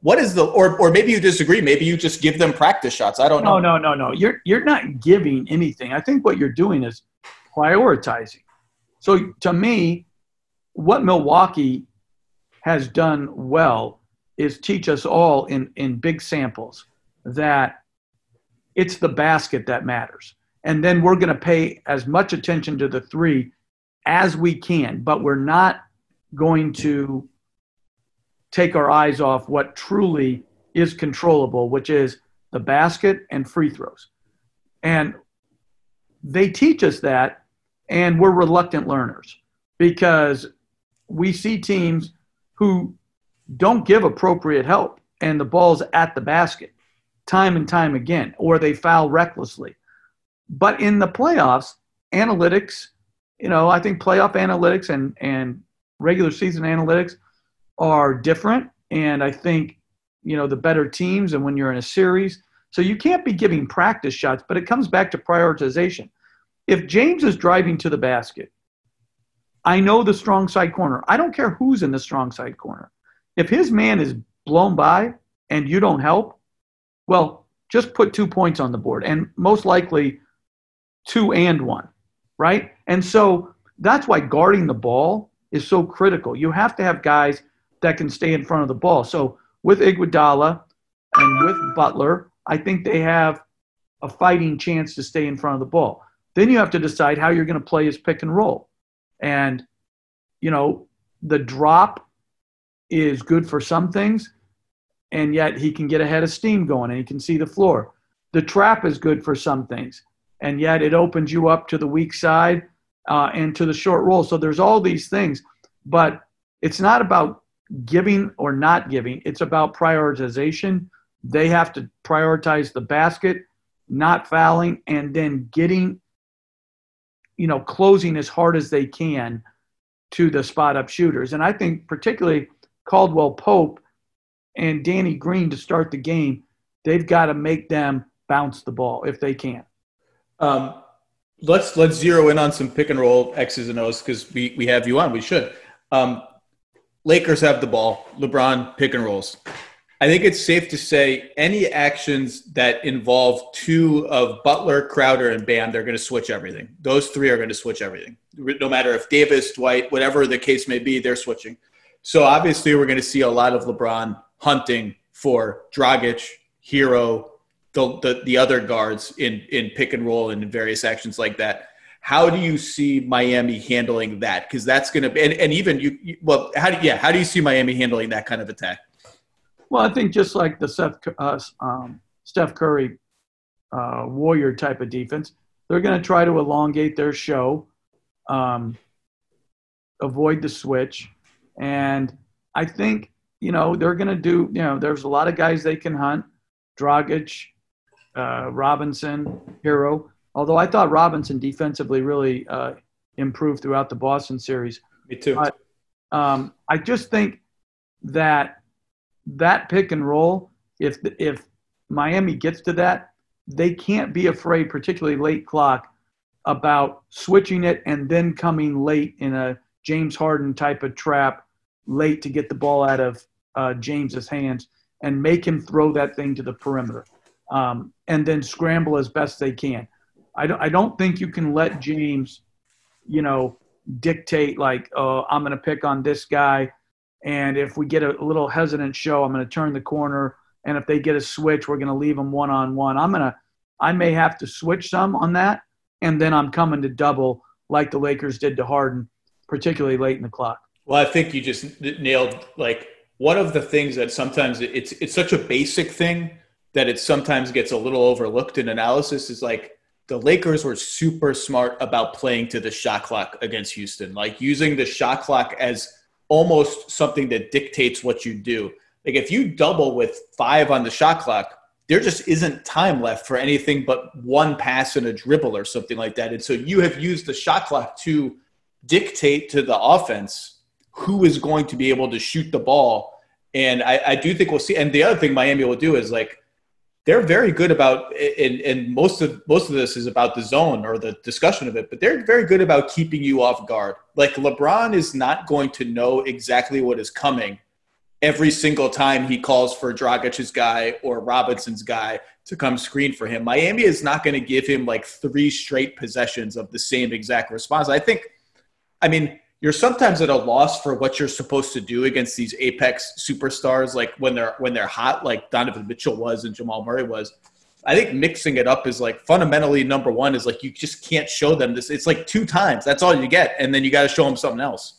what is the, or, or maybe you disagree. Maybe you just give them practice shots. I don't no, know. No, no, no, no. You're, you're not giving anything. I think what you're doing is prioritizing. So to me, what Milwaukee has done well is teach us all in, in big samples that it's the basket that matters. And then we're going to pay as much attention to the three as we can, but we're not going to take our eyes off what truly is controllable, which is the basket and free throws. And they teach us that, and we're reluctant learners because we see teams who don't give appropriate help and the ball's at the basket time and time again, or they foul recklessly. But in the playoffs, analytics, you know, I think playoff analytics and, and regular season analytics are different. And I think, you know, the better teams and when you're in a series. So you can't be giving practice shots, but it comes back to prioritization. If James is driving to the basket, I know the strong side corner. I don't care who's in the strong side corner. If his man is blown by and you don't help, well, just put two points on the board and most likely two and one, right? And so that's why guarding the ball is so critical. You have to have guys that can stay in front of the ball. So with Iguodala and with Butler, I think they have a fighting chance to stay in front of the ball. Then you have to decide how you're going to play his pick and roll. And, you know, the drop is good for some things, and yet he can get ahead of steam going and he can see the floor. The trap is good for some things, and yet it opens you up to the weak side uh, and to the short roll. So there's all these things, but it's not about giving or not giving. It's about prioritization. They have to prioritize the basket, not fouling, and then getting, you know, closing as hard as they can to the spot up shooters. And I think particularly Caldwell Pope and Danny Green to start the game, they've got to make them bounce the ball if they can. Um, let's let's zero in on some pick and roll X's and O's because we, we have you on. We should. Um, Lakers have the ball. LeBron pick and rolls. I think it's safe to say any actions that involve two of Butler, Crowder, and Bam, they're going to switch everything. Those three are going to switch everything. No matter if Davis, Dwight, whatever the case may be, they're switching. So obviously we're going to see a lot of LeBron hunting for Dragic, Hero, the, the, the other guards in, in pick and roll and in various actions like that. How do you see Miami handling that? Because that's going to be – and even you, you – well, how do, yeah, how do you see Miami handling that kind of attack? Well, I think just like the Seth, uh, um, Steph Curry uh, Warrior type of defense, they're going to try to elongate their show, um, avoid the switch. And I think, you know, they're going to do, you know, there's a lot of guys they can hunt. Dragic, uh, Robinson, Hero. Although I thought Robinson defensively really uh, improved throughout the Boston series. Me too. But um, I just think that that pick and roll, if if Miami gets to that, they can't be afraid, particularly late clock, about switching it and then coming late in a James Harden type of trap, late to get the ball out of uh, James's hands and make him throw that thing to the perimeter, um, and then scramble as best they can. I don't, I don't think you can let James, you know, dictate like, oh, I'm going to pick on this guy. And if we get a little hesitant show, I'm going to turn the corner. And if they get a switch, we're going to leave them one-on-one. I'm going to – I may have to switch some on that, and then I'm coming to double like the Lakers did to Harden, particularly late in the clock. Well, I think you just nailed, like, one of the things that sometimes it's it's such a basic thing that it sometimes gets a little overlooked in analysis is, like, the Lakers were super smart about playing to the shot clock against Houston, like using the shot clock as – almost something that dictates what you do. Like if you double with five on the shot clock, there just isn't time left for anything but one pass and a dribble or something like that. And so you have used the shot clock to dictate to the offense who is going to be able to shoot the ball. And I, I do think we'll see. And the other thing Miami will do is like, they're very good about, and, and most of most of this is about the zone or the discussion of it, but they're very good about keeping you off guard. Like LeBron is not going to know exactly what is coming every single time he calls for Dragic's guy or Robinson's guy to come screen for him. Miami is not going to give him like three straight possessions of the same exact response. I think, I mean, you're sometimes at a loss for what you're supposed to do against these apex superstars, like when they're when they're hot, like Donovan Mitchell was and Jamal Murray was. I think mixing it up is like fundamentally number one is like you just can't show them this. It's like two times. That's all you get, and then you got to show them something else.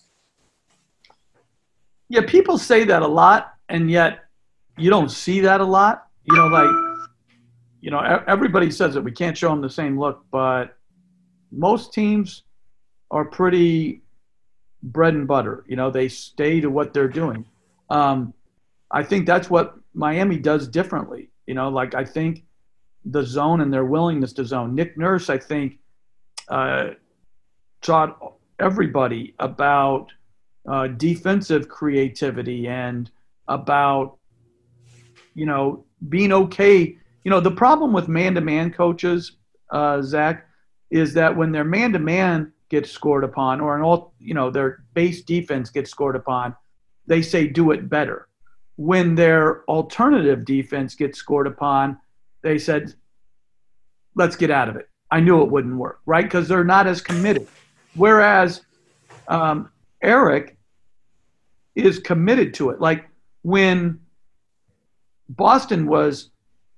Yeah, people say that a lot, and yet you don't see that a lot. You know, like, you know, everybody says that we can't show them the same look, but most teams are pretty bread and butter. You know, they stay to what they're doing. Um, I think that's what Miami does differently. You know, like I think the zone and their willingness to zone. Nick Nurse, I think, uh, taught everybody about uh, defensive creativity and about, you know, being okay. You know, the problem with man-to-man coaches, uh, Zach, is that when their man-to-man gets scored upon, or an all, you know, their base defense gets scored upon, they say do it better. When their alternative defense gets scored upon, they said, let's get out of it. I knew it wouldn't work, right? Because they're not as committed. Whereas um, Eric is committed to it. Like when Boston was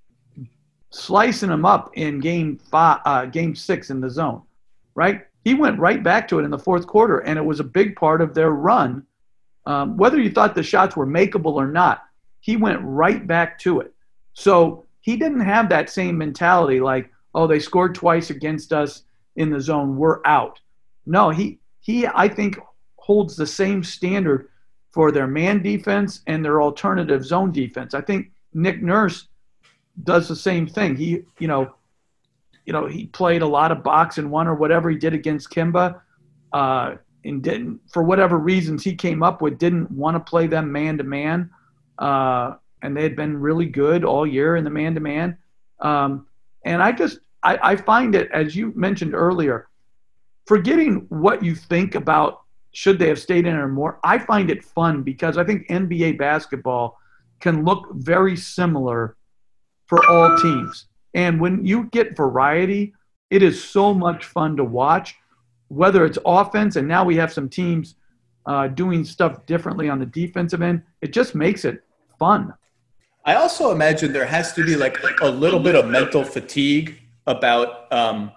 slicing them up in game five, uh, game six in the zone, right? He went right back to it in the fourth quarter, and it was a big part of their run. Um, whether you thought the shots were makeable or not, he went right back to it. So he didn't have that same mentality like, oh, they scored twice against us in the zone, we're out. No, he, he I think, holds the same standard for their man defense and their alternative zone defense. I think Nick Nurse does the same thing. He, you know, you know, he played a lot of box and one or whatever he did against Kimba, uh, and didn't, for whatever reasons he came up with, didn't want to play them man-to-man. Uh, and they had been really good all year in the man-to-man. Um, and I just I, I find it, as you mentioned earlier, forgetting what you think about should they have stayed in or more, I find it fun because I think N B A basketball can look very similar for all teams. And when you get variety, it is so much fun to watch, whether it's offense, and now we have some teams uh, doing stuff differently on the defensive end. It just makes it fun. I also imagine there has to be like a little bit of mental fatigue about, um,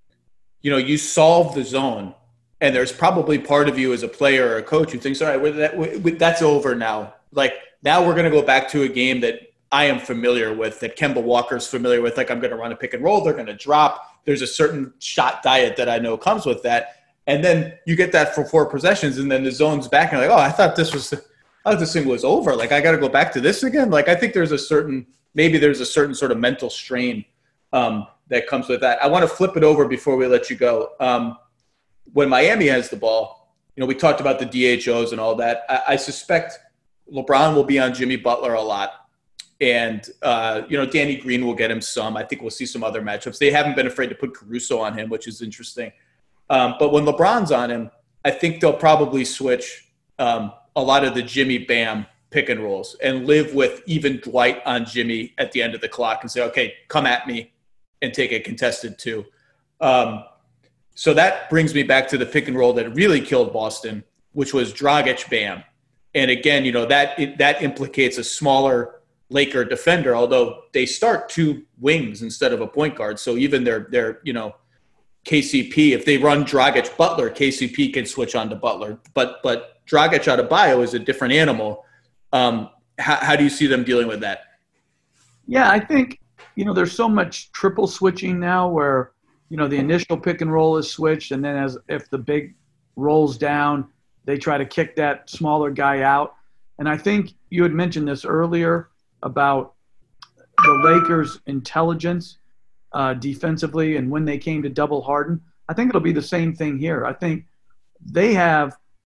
you know, you solve the zone, and there's probably part of you as a player or a coach who thinks, all right, well, that, we, that's over now. Like now we're going to go back to a game that I am familiar with, that Kemba Walker's familiar with. Like I'm going to run a pick and roll. They're going to drop. There's a certain shot diet that I know comes with that. And then you get that for four possessions, and then the zone's back, and you're like, oh, I thought this was, I thought this thing was over. Like I got to go back to this again. Like I think there's a certain, maybe there's a certain sort of mental strain um, that comes with that. I want to flip it over before we let you go. Um, when Miami has the ball, you know, we talked about the D H Os and all that. I, I suspect LeBron will be on Jimmy Butler a lot. And, uh, you know, Danny Green will get him some. I think we'll see some other matchups. They haven't been afraid to put Caruso on him, which is interesting. Um, but when LeBron's on him, I think they'll probably switch um, a lot of the Jimmy Bam pick and rolls and live with even Dwight on Jimmy at the end of the clock and say, okay, come at me and take a contested two. Um, so that brings me back to the pick and roll that really killed Boston, which was Dragic Bam. And again, you know, that it, that implicates a smaller Laker defender, although they start two wings instead of a point guard. So even their, their you know, K C P, if they run Dragic Butler, K C P can switch on to Butler. But but Dragic Adebayo is a different animal. Um, how, how do you see them dealing with that? Yeah, I think, you know, there's so much triple switching now where, you know, the initial pick and roll is switched, and then as if the big rolls down, they try to kick that smaller guy out. And I think you had mentioned this earlier about the Lakers' intelligence uh, defensively and when they came to double Harden. I think it'll be the same thing here. I think they have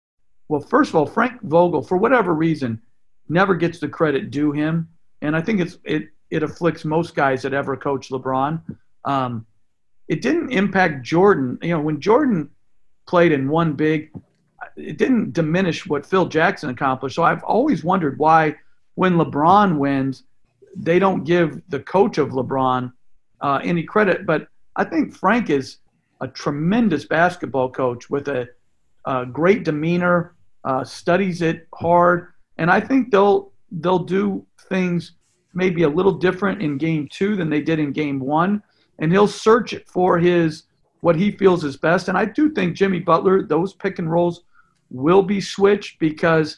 – well, first of all, Frank Vogel, for whatever reason, never gets the credit due him. And I think it's it it afflicts most guys that ever coach LeBron. Um, it didn't impact Jordan. You know, when Jordan played in one big, it didn't diminish what Phil Jackson accomplished. So I've always wondered why when LeBron wins, they don't give the coach of LeBron uh, any credit. But I think Frank is a tremendous basketball coach with a, a great demeanor, uh, studies it hard. And I think they'll they'll do things maybe a little different in game two than they did in game one. And he'll search for his what he feels is best. And I do think Jimmy Butler, those pick and rolls will be switched because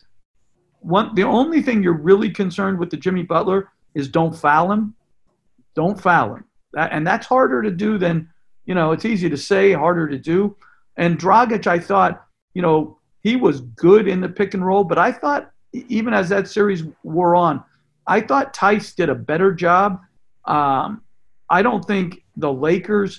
one the only thing you're really concerned with the Jimmy Butler is don't foul him. Don't foul him. That, and that's harder to do than, you know, it's easy to say, harder to do. And Dragic, I thought, you know, he was good in the pick and roll, but I thought even as that series wore on, I thought Tice did a better job. Um, I don't think the Lakers,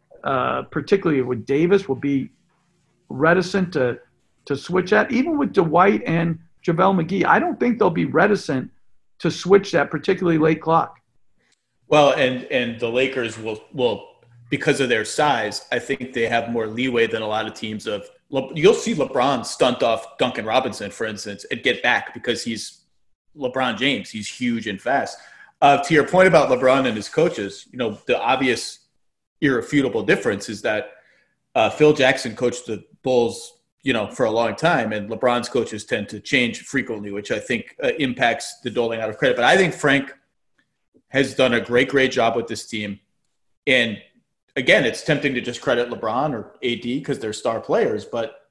uh, particularly with Davis, will be reticent to to switch that. Even with Dwight and JaVale McGee, I don't think they'll be reticent to switch that, particularly late clock. Well, and and the Lakers will will because of their size, I think they have more leeway than a lot of teams. Of you'll see LeBron stunt off Duncan Robinson, for instance, and get back because he's LeBron James. He's huge and fast. Uh, to your point about LeBron and his coaches, you know, the obvious irrefutable difference is that uh, Phil Jackson coached the Bulls, you know, for a long time, and LeBron's coaches tend to change frequently, which I think uh, impacts the doling out of credit. But I think Frank has done a great, great job with this team. And again, it's tempting to just credit LeBron or A D because they're star players, but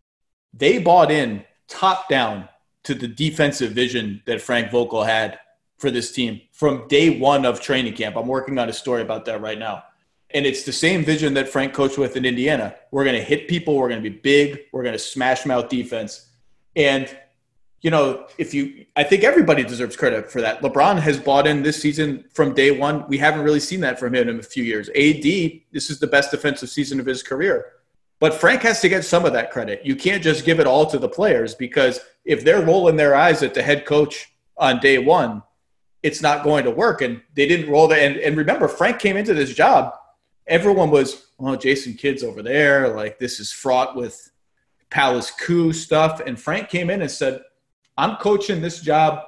they bought in top down to the defensive vision that Frank Vogel had for this team from day one of training camp. I'm working on a story about that right now. And it's the same vision that Frank coached with in Indiana. We're going to hit people. We're going to be big. We're going to smash mouth defense. And, you know, if you, I think everybody deserves credit for that. LeBron has bought in this season from day one. We haven't really seen that from him in a few years. A D, this is the best defensive season of his career. But Frank has to get some of that credit. You can't just give it all to the players because if they're rolling their eyes at the head coach on day one, it's not going to work. And they didn't roll that. And, and remember, Frank came into this job. Everyone was, oh, Jason Kidd's over there. Like, this is fraught with palace coup stuff. And Frank came in and said, I'm coaching this job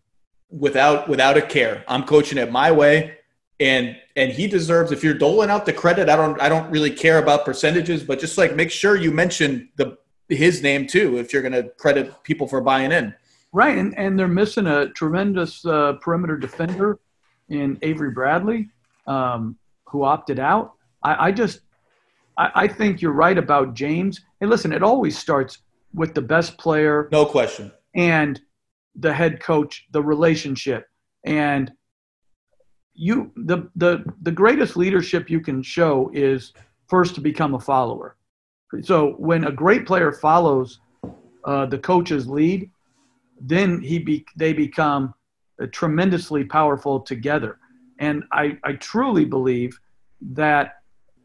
without without a care. I'm coaching it my way. And and he deserves, if you're doling out the credit, I don't I don't really care about percentages, but just like make sure you mention the his name too if you're going to credit people for buying in. Right, and, and they're missing a tremendous uh, perimeter defender in Avery Bradley, um, who opted out. I, I just I, I think you're right about James. Hey, listen, it always starts with the best player. No question. And the head coach, the relationship. And you the the the greatest leadership you can show is first to become a follower. So when a great player follows uh, the coach's lead, then he be, they become uh, tremendously powerful together. And I, I truly believe that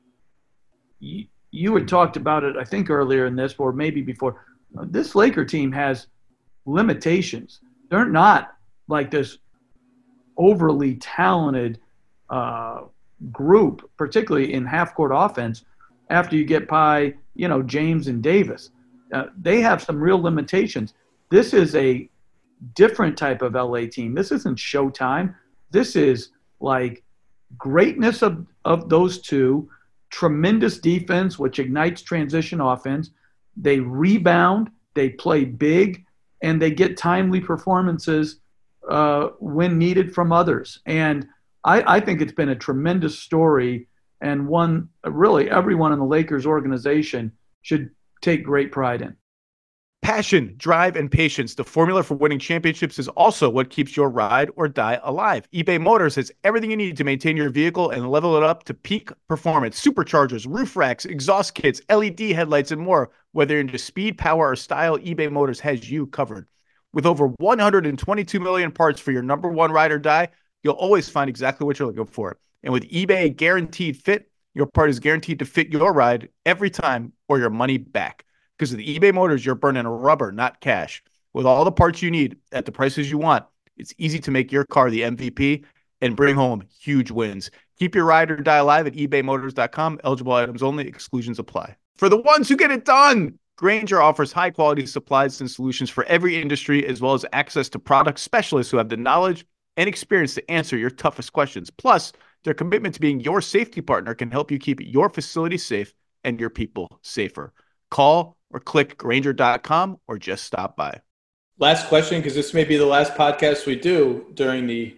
you, you had talked about it, I think earlier in this, or maybe before. Uh, this Laker team has limitations. They're not like this overly talented uh, group, particularly in half-court offense, after you get by, you know, James and Davis. Uh, they have some real limitations. This is a different type of L A team. This isn't Showtime. This is like greatness of, of those two, tremendous defense, which ignites transition offense. They rebound, they play big, and they get timely performances uh, when needed from others. And I, I think it's been a tremendous story, and one really everyone in the Lakers organization should take great pride in. Passion, drive, and patience, the formula for winning championships, is also what keeps your ride or die alive. eBay Motors has everything you need to maintain your vehicle and level it up to peak performance. Superchargers, roof racks, exhaust kits, L E D headlights, and more. Whether you're into speed, power, or style, eBay Motors has you covered. With over one hundred twenty-two million parts for your number one ride or die, you'll always find exactly what you're looking for. And with eBay Guaranteed Fit, your part is guaranteed to fit your ride every time or your money back. Because with eBay Motors, you're burning rubber, not cash. With all the parts you need at the prices you want, it's easy to make your car the M V P and bring home huge wins. Keep your ride or die alive at ebay motors dot com. Eligible items only. Exclusions apply. For the ones who get it done, Grainger offers high-quality supplies and solutions for every industry, as well as access to product specialists who have the knowledge and experience to answer your toughest questions. Plus, their commitment to being your safety partner can help you keep your facility safe and your people safer. Call or click Grainger dot com or just stop by. Last question, because this may be the last podcast we do during the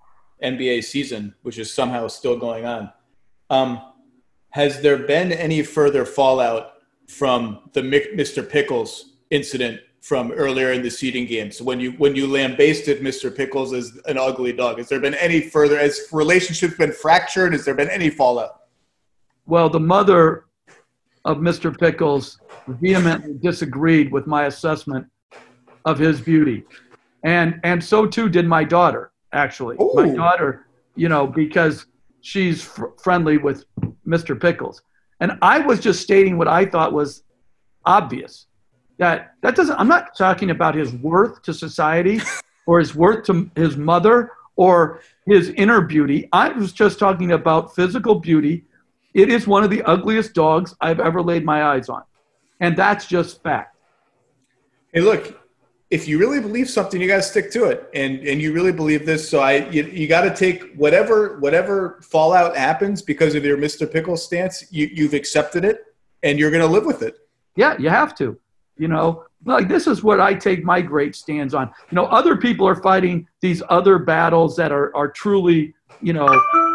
N B A season, which is somehow still going on. Um, has there been any further fallout from the Mister Pickles incident from earlier in the seeding games when you when you lambasted Mister Pickles as an ugly dog? Has there been any further, has relationships been fractured? Has there been any fallout? Well, the mother of Mister Pickles vehemently disagreed with my assessment of his beauty. And and so too did my daughter, actually. Ooh. My daughter, you know, because she's fr- friendly with Mister Pickles. And I was just stating what I thought was obvious. That that doesn't, I'm not talking about his worth to society or his worth to his mother or his inner beauty. I was just talking about physical beauty. It is one of the ugliest dogs I've ever laid my eyes on. And that's just fact. Hey, look, if you really believe something, you got to stick to it. And and you really believe this. So I you, you got to take whatever whatever fallout happens because of your Mister Pickles stance, you, you've accepted it and you're going to live with it. Yeah, you have to. You know, like this is what I take my great stands on. You know, other people are fighting these other battles that are, are truly, you know,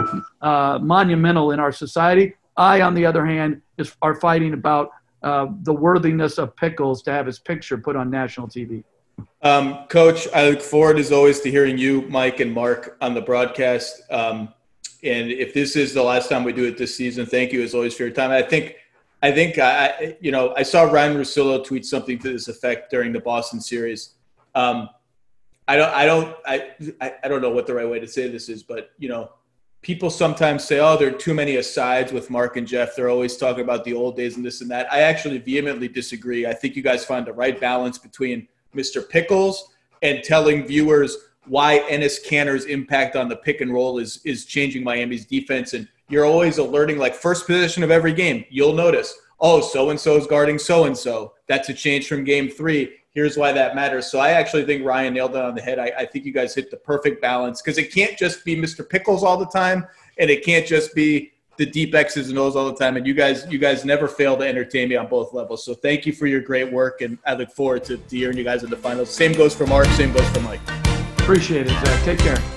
uh, monumental in our society. I, on the other hand, is are fighting about uh, the worthiness of Pickles to have his picture put on national T V. Um, Coach, I look forward as always to hearing you, Mike, and Mark on the broadcast. Um, and if this is the last time we do it this season, thank you as always for your time. I think, I think, I, you know, I saw Ryan Russillo tweet something to this effect during the Boston series. Um, I don't, I don't, I, I don't know what the right way to say this is, but you know, people sometimes say, oh, there are too many asides with Mark and Jeff. They're always talking about the old days and this and that. I actually vehemently disagree. I think you guys find the right balance between Mister Pickles and telling viewers why Enes Kanter's impact on the pick and roll is is changing Miami's defense. And you're always alerting, like first possession of every game, you'll notice, oh, so-and-so is guarding so-and-so. That's a change from game three. Here's why that matters. So I actually think Ryan nailed it on the head. I, I think you guys hit the perfect balance because it can't just be Mister Pickles all the time, and it can't just be the deep X's and O's all the time. And you guys, you guys never fail to entertain me on both levels. So thank you for your great work, and I look forward to, to hearing you guys in the finals. Same goes for Mark. Same goes for Mike. Appreciate it, Zach. Take care.